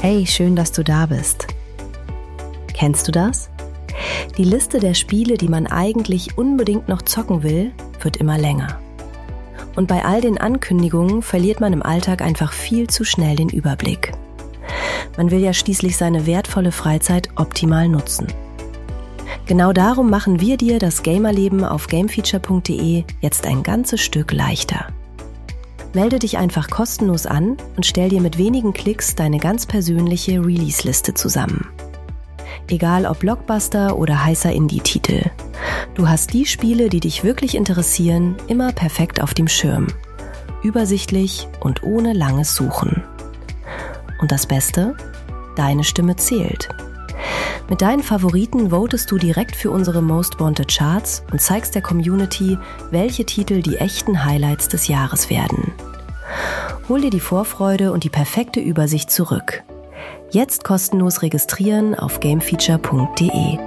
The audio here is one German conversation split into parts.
Hey, schön, dass du da bist. Kennst du das? Die Liste der Spiele, die man eigentlich unbedingt noch zocken will, wird immer länger. Und bei all den Ankündigungen verliert man im Alltag einfach viel zu schnell den Überblick. Man will ja schließlich seine wertvolle Freizeit optimal nutzen. Genau darum machen wir dir das Gamerleben auf gamefeature.de jetzt ein ganzes Stück leichter. Melde dich einfach kostenlos an und stell dir mit wenigen Klicks deine ganz persönliche Release-Liste zusammen. Egal ob Blockbuster oder heißer Indie-Titel. Du hast die Spiele, die dich wirklich interessieren, immer perfekt auf dem Schirm. Übersichtlich und ohne langes Suchen. Und das Beste? Deine Stimme zählt. Mit deinen Favoriten votest du direkt für unsere Most Wanted Charts und zeigst der Community, welche Titel die echten Highlights des Jahres werden. Hol dir die Vorfreude und die perfekte Übersicht zurück. Jetzt kostenlos registrieren auf gamefeature.de.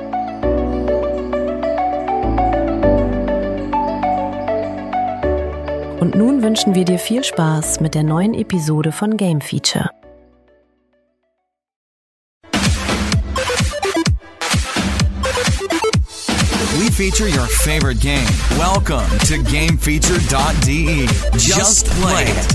Und nun wünschen wir dir viel Spaß mit der neuen Episode von Game Feature. We feature your favorite game. Welcome to GameFeature.de. Just play it.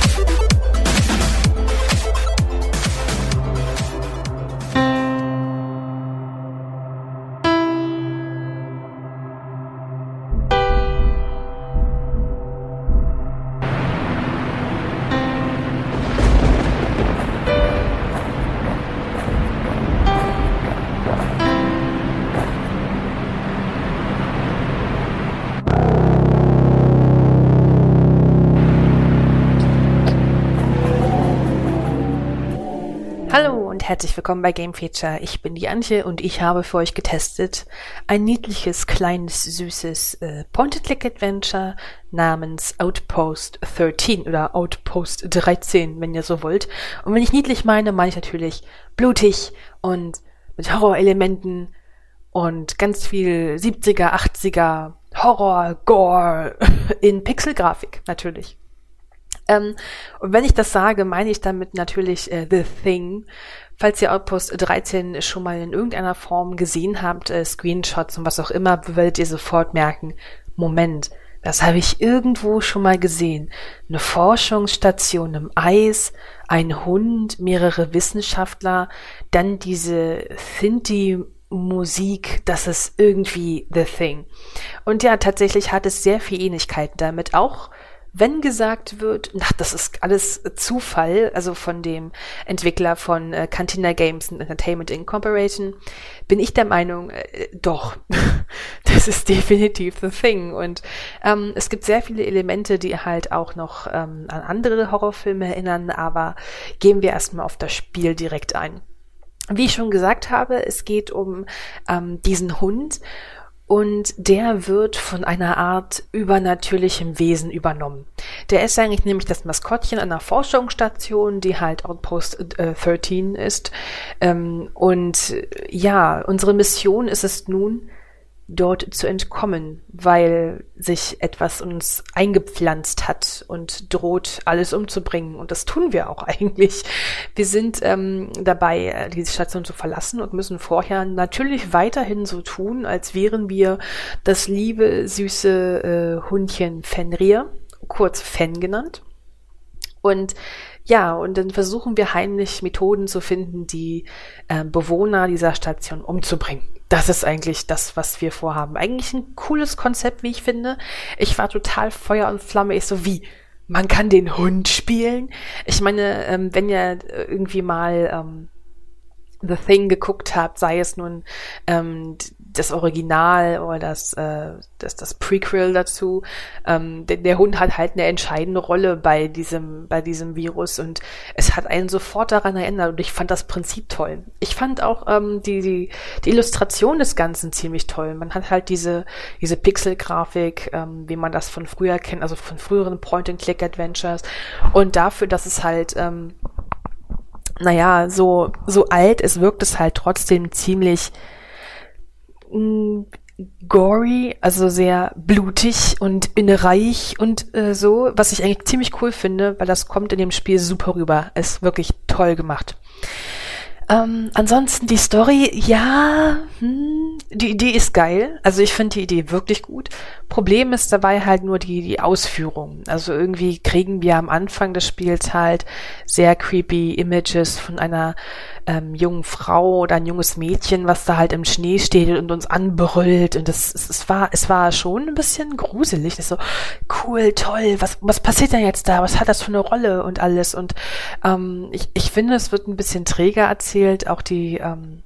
Herzlich willkommen bei Game Feature. Ich bin die Antje und ich habe für euch getestet ein niedliches, kleines, süßes Point-and-Click-Adventure namens Outpost 13 oder Outpost 13, wenn ihr so wollt. Und wenn ich niedlich meine, meine ich natürlich blutig und mit Horrorelementen und ganz viel 70er, 80er Horror, Gore in Pixelgrafik natürlich. Und wenn ich das sage, meine ich damit natürlich The Thing. Falls ihr Outpost 13 schon mal in irgendeiner Form gesehen habt, Screenshots und was auch immer, werdet ihr sofort merken, Moment, das habe ich irgendwo schon mal gesehen. Eine Forschungsstation im Eis, ein Hund, mehrere Wissenschaftler, dann diese Synthi-Musik, das ist irgendwie The Thing. Und ja, tatsächlich hat es sehr viel Ähnlichkeiten damit, auch wenn gesagt wird, das ist alles Zufall, also von dem Entwickler von Cantina Games and Entertainment Incorporated, bin ich der Meinung, doch, das ist definitiv The Thing. Und es gibt sehr viele Elemente, die halt auch noch an andere Horrorfilme erinnern, aber gehen wir erstmal auf das Spiel direkt ein. Wie ich schon gesagt habe, es geht um diesen Hund, und der wird von einer Art übernatürlichem Wesen übernommen. Der ist eigentlich nämlich das Maskottchen einer Forschungsstation, die halt Outpost 13 ist. Und ja, unsere Mission ist es nun, dort zu entkommen, weil sich etwas uns eingepflanzt hat und droht, alles umzubringen. Und das tun wir auch eigentlich. Wir sind dabei, diese Station zu verlassen und müssen vorher natürlich weiterhin so tun, als wären wir das liebe, süße Hundchen Fenrir, kurz Fen genannt. Und ja, und dann versuchen wir heimlich Methoden zu finden, die Bewohner dieser Station umzubringen. Das ist eigentlich das, was wir vorhaben. Eigentlich ein cooles Konzept, wie ich finde. Ich war total Feuer und Flamme. Ich so, wie? Man kann den Hund spielen? Ich meine, wenn ihr irgendwie mal The Thing geguckt habt, sei es nun das Original oder das Prequel dazu, der Hund hat halt eine entscheidende Rolle bei diesem Virus und es hat einen sofort daran erinnert und ich fand das Prinzip toll. Ich fand auch die Illustration des Ganzen ziemlich toll. Man hat halt diese Pixel-Grafik, wie man das von früher kennt, also von früheren Point-and-Click-Adventures und dafür, dass es halt so alt, es wirkt es halt trotzdem ziemlich gory, also sehr blutig und innereich und so, was ich eigentlich ziemlich cool finde, weil das kommt in dem Spiel super rüber. Ist wirklich toll gemacht. Ansonsten die Story, ja, die Idee ist geil. Also ich finde die Idee wirklich gut. Problem ist dabei halt nur die Ausführung. Also irgendwie kriegen wir am Anfang des Spiels halt sehr creepy Images von einer jungen Frau oder ein junges Mädchen, was da halt im Schnee steht und uns anbrüllt. Und es war schon ein bisschen gruselig. Das ist so, cool, toll, was passiert denn jetzt da? Was hat das für eine Rolle und alles? Und ich finde, es wird ein bisschen träger erzählt, auch die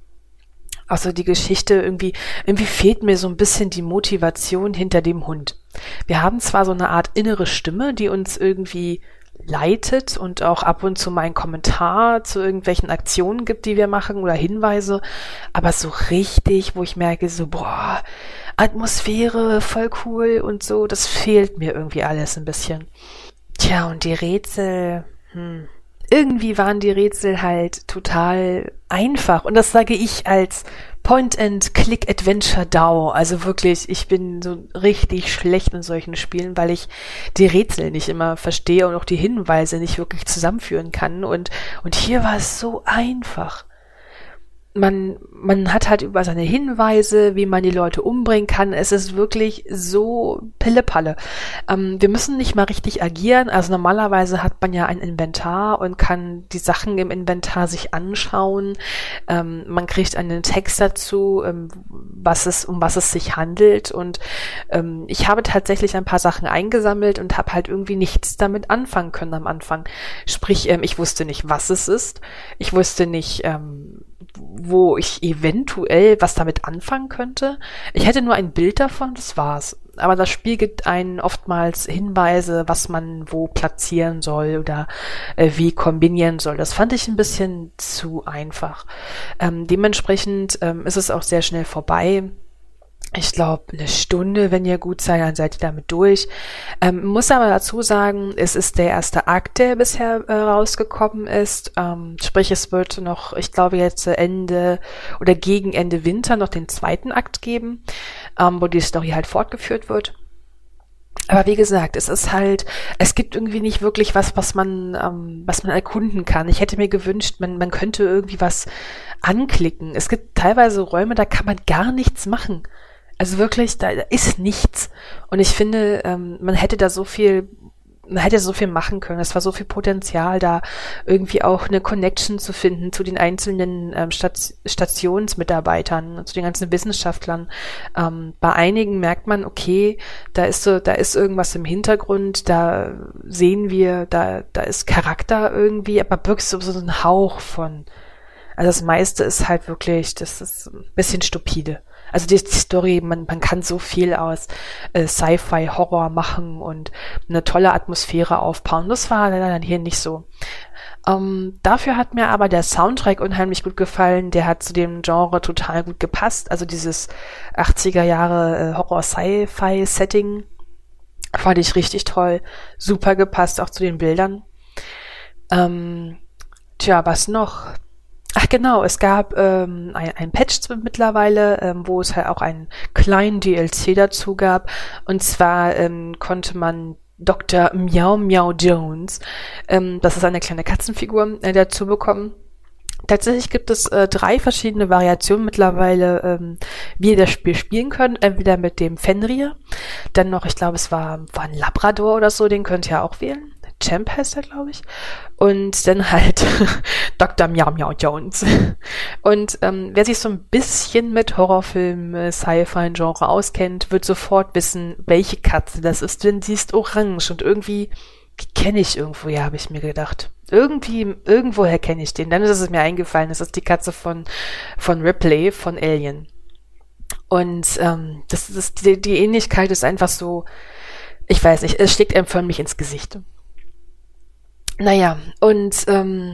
Geschichte, irgendwie fehlt mir so ein bisschen die Motivation hinter dem Hund. Wir haben zwar so eine Art innere Stimme, die uns irgendwie leitet und auch ab und zu mal einen Kommentar zu irgendwelchen Aktionen gibt, die wir machen oder Hinweise, aber so richtig, wo ich merke, so, boah, Atmosphäre, voll cool und so, das fehlt mir irgendwie alles ein bisschen. Tja, und die Rätsel, irgendwie waren die Rätsel halt total einfach. Und das sage ich als Point-and-Click-Adventure-DAO. Also wirklich, ich bin so richtig schlecht in solchen Spielen, weil ich die Rätsel nicht immer verstehe und auch die Hinweise nicht wirklich zusammenführen kann. Und hier war es so einfach. Man hat halt über seine Hinweise, wie man die Leute umbringen kann. Es ist wirklich so Pillepalle. Wir müssen nicht mal richtig agieren. Also normalerweise hat man ja ein Inventar und kann die Sachen im Inventar sich anschauen. Man kriegt einen Text dazu, um was es sich handelt. Und ich habe tatsächlich ein paar Sachen eingesammelt und habe halt irgendwie nichts damit anfangen können am Anfang. Sprich, ich wusste nicht, was es ist. Ich wusste nicht, wo ich eventuell was damit anfangen könnte. Ich hätte nur ein Bild davon, das war's. Aber das Spiel gibt einen oftmals Hinweise, was man wo platzieren soll oder wie kombinieren soll. Das fand ich ein bisschen zu einfach. Dementsprechend ist es auch sehr schnell vorbei. Ich glaube, eine Stunde, wenn ihr gut seid, dann seid ihr damit durch. Muss aber dazu sagen, es ist der erste Akt, der bisher rausgekommen ist. Sprich, es wird noch, ich glaube jetzt Ende oder gegen Ende Winter noch den zweiten Akt geben, wo die Story halt fortgeführt wird. Aber wie gesagt, es gibt irgendwie nicht wirklich was man erkunden kann. Ich hätte mir gewünscht, man könnte irgendwie was anklicken. Es gibt teilweise Räume, da kann man gar nichts machen. Also wirklich, da ist nichts. Und ich finde, man hätte so viel machen können. Es war so viel Potenzial da, irgendwie auch eine Connection zu finden zu den einzelnen Stationsmitarbeitern, zu den ganzen Wissenschaftlern. Bei einigen merkt man, okay, da ist irgendwas im Hintergrund, da sehen wir, da ist Charakter irgendwie, aber wirklich so ein Hauch von. Also das meiste ist halt wirklich, das ist ein bisschen stupide. Also die Story, man kann so viel aus Sci-Fi, Horror machen und eine tolle Atmosphäre aufbauen. Das war leider hier nicht so. Dafür hat mir aber der Soundtrack unheimlich gut gefallen. Der hat zu dem Genre total gut gepasst. Also dieses 80er Jahre Horror-Sci-Fi-Setting fand ich richtig toll. Super gepasst, auch zu den Bildern. Was noch? Ach genau, es gab ein Patch mittlerweile, wo es halt auch einen kleinen DLC dazu gab. Und zwar konnte man Dr. Meow Meow Jones, das ist eine kleine Katzenfigur, dazu bekommen. Tatsächlich gibt es 3 verschiedene Variationen mittlerweile, wie ihr das Spiel spielen könnt. Entweder mit dem Fenrir, dann noch, ich glaube, es war ein Labrador oder so, den könnt ihr auch wählen. Champ heißt er, glaube ich. Und dann halt Dr. Meow Meow Jones. Und wer sich so ein bisschen mit Horrorfilmen, Sci-Fi-Genre auskennt, wird sofort wissen, welche Katze das ist, denn sie ist orange und irgendwie kenne ich irgendwoher, habe ich mir gedacht. Irgendwoher kenne ich den. Dann ist es mir eingefallen, das ist die Katze von Ripley, von Alien. Und die Ähnlichkeit ist einfach so, ich weiß nicht, es schlägt einem förmlich ins Gesicht. Naja, und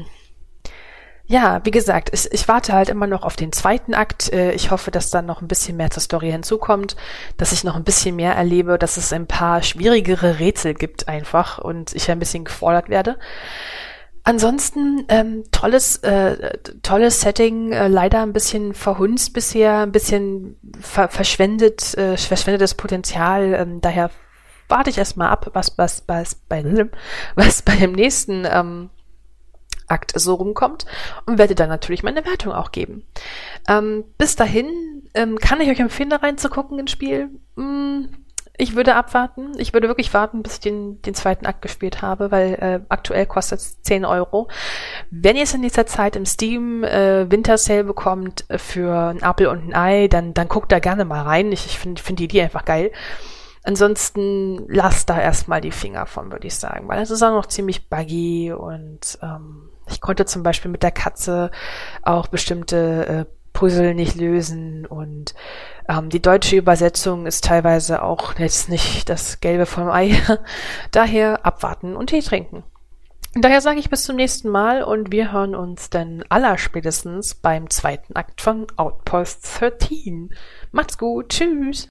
wie gesagt, ich warte halt immer noch auf den zweiten Akt. Ich hoffe, dass dann noch ein bisschen mehr zur Story hinzukommt, dass ich noch ein bisschen mehr erlebe, dass es ein paar schwierigere Rätsel gibt einfach und ich ein bisschen gefordert werde. Ansonsten tolles Setting, leider ein bisschen verhunzt bisher, ein bisschen verschwendetes Potenzial. Daher warte ich erstmal ab, was bei dem nächsten Akt so rumkommt und werde dann natürlich meine Wertung auch geben. Bis dahin kann ich euch empfehlen, da reinzugucken ins Spiel. Ich würde abwarten. Ich würde wirklich warten, bis ich den zweiten Akt gespielt habe, weil aktuell kostet es 10 €. Wenn ihr es in dieser Zeit im Steam Winter Sale bekommt für ein Apfel und ein Ei, dann guckt da gerne mal rein. Ich finde die Idee einfach geil. Ansonsten lasst da erstmal die Finger von, würde ich sagen, weil es ist auch noch ziemlich buggy und ich konnte zum Beispiel mit der Katze auch bestimmte Puzzle nicht lösen und die deutsche Übersetzung ist teilweise auch jetzt nicht das Gelbe vom Ei. Daher abwarten und Tee trinken. Daher sage ich bis zum nächsten Mal und wir hören uns dann allerspätestens beim zweiten Akt von Outpost 13. Macht's gut, tschüss!